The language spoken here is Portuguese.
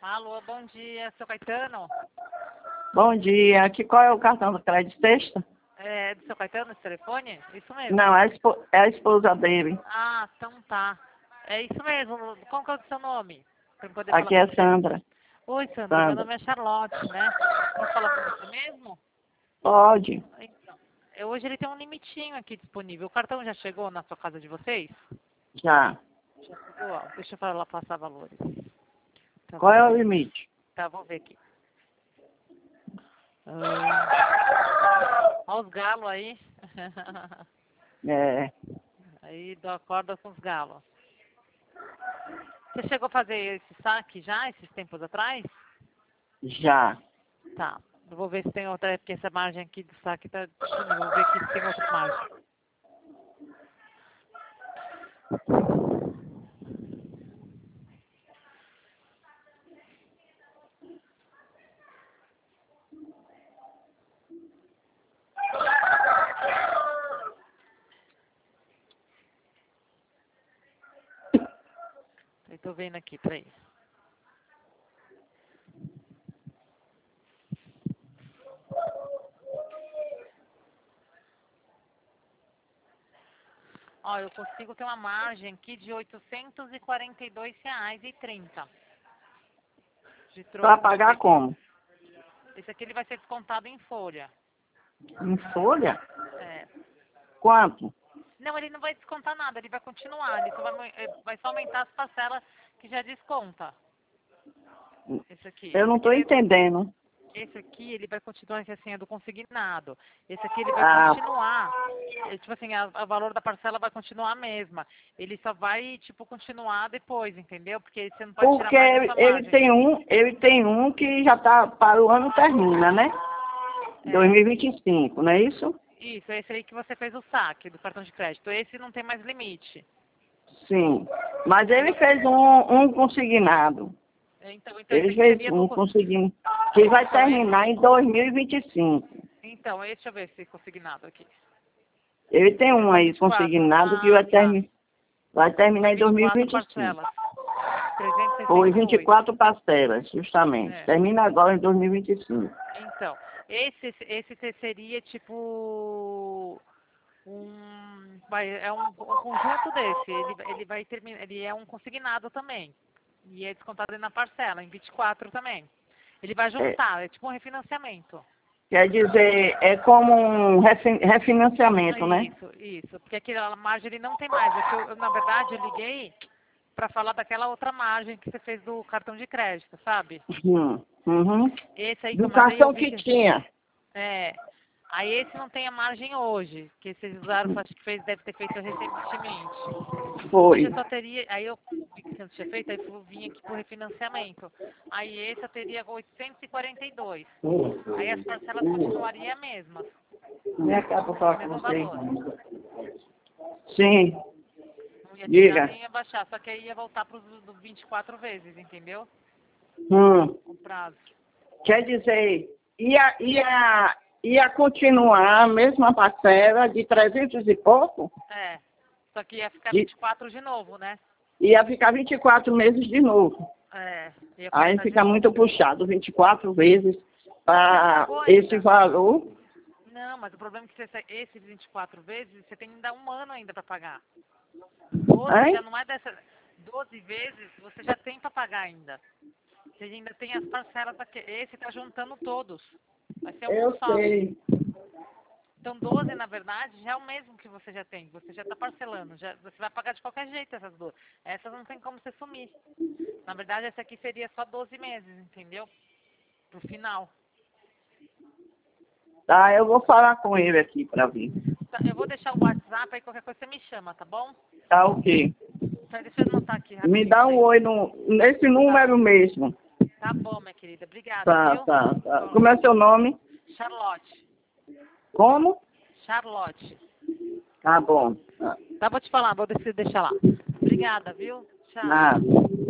Alô, bom dia, seu Caetano? Bom dia. Aqui qual é o cartão do crédito sexta? É do seu Caetano esse telefone? Isso mesmo? Não, é a esposa dele. Ah, então tá. É isso mesmo. Qual que é o seu nome? Pra eu poder falar Aqui com é você. Sandra. Oi, Sandra. Meu Sandra. nome é Charlotte, né? Posso falar com você mesmo? Pode. Então, hoje ele tem um limitinho aqui disponível. O cartão já chegou na sua casa de vocês? Já. Já chegou? Ó, deixa eu falar, passar valores. Tá, Qual vou é o ver. limite? Tá, vou ver aqui. Olha os galos aí. É. Aí dou a corda com os galos. Você chegou a fazer esse saque já, esses tempos atrás? Já. Tá. Eu vou ver se tem outra, porque essa margem aqui do saque tá disponível. Vou ver aqui se tem outra margem. Eu tô vendo aqui, peraí. Ó, eu consigo ter uma margem aqui de R$ 842,30 de Pra troco de pagar como? Esse aqui ele vai ser descontado em folha. Em folha? É. Quanto? Não, ele não vai descontar nada, ele vai continuar. Ele só vai só aumentar as parcelas que já desconta. Esse aqui. Eu não estou entendendo. Esse aqui, ele vai continuar, que assim, é do consignado. Esse aqui, ele vai Ah, continuar. Tipo assim, o valor da parcela vai continuar a mesma. Ele só vai, tipo, continuar depois, entendeu? Porque você não pode tirar porque mais da sua margem. ele tem um que já tá para o ano termina, né? É. 2025, não é isso? Isso, esse aí que você fez o saque do cartão de crédito. Esse não tem mais limite. Sim. Mas ele fez um consignado. Então Ele esse aqui fez seria do... um consignado que vai terminar em 2025. Então, deixa eu ver esse consignado aqui. Ele tem um São aí 24. consignado que Ah, tá. vai terminar Foi em 24 2025. parcelas. Foi 368. 24 parcelas, justamente. É. Termina agora em 2025. Então, esse seria tipo é um conjunto desse. Ele vai terminar, ele é um consignado também. E é descontado na parcela, em 24 também. Ele vai É, juntar, é tipo um refinanciamento. quer dizer, é como um refinanciamento, né? Isso. Porque aquela margem ele não tem mais. É que na verdade, eu liguei para falar daquela outra margem que você fez do cartão de crédito, sabe? Uhum. Esse aí que eu Do mandei, eu cartão vi que que... tinha. É. Aí esse não tem a margem hoje, que vocês usaram, acho que deve ter feito recentemente. Hoje eu Foi. só teria, aí eu vi que você não tinha feito, aí eu vim aqui pro refinanciamento. Aí esse eu teria 842. Aí as parcelas continuariam as mesmas, Vem cá pra falar com mesmo você. valor. Sim, Não ia tirar diga. nem ia baixar, só que aí ia voltar para os 24 vezes, entendeu? Hum. O prazo. Quer dizer, ia continuar a mesma parcela de 300 e pouco? É. Só que ia ficar De, 24 de novo, né? ia ficar 24 meses de novo. É. Ia Aí começar de fica novo. muito puxado, 24 vezes Mas você não para pagou esse ainda. valor. Não, mas o problema é que esses 24 vezes, você tem ainda um ano ainda para pagar. 12 já Hein? não é dessa. 12 vezes você já tem para pagar ainda. Você ainda tem as parcelas daqui. Esse tá juntando todos. Vai ser um Eu só. sei. Então 12, na verdade, já é o mesmo que você já tem. Você já está parcelando. Você vai pagar de qualquer jeito essas duas. Essas não tem como você sumir. Na verdade, essa aqui seria só 12 meses, entendeu? Pro final. Tá, eu vou falar com ele aqui para vir. Tá, eu vou deixar o WhatsApp, aí qualquer coisa você me chama, tá bom? Tá ok. Então, deixa eu anotar aqui Me rapidinho dá pra um você. oi nesse Tá. número mesmo. Tá bom, minha querida. Obrigada, Tá, viu? tá, tá. Ó, Como é seu nome? Charlotte. Como? Charlotte. Tá bom. Tá. Tá, vou te falar, vou deixar lá. Obrigada, viu? Tchau. Nada.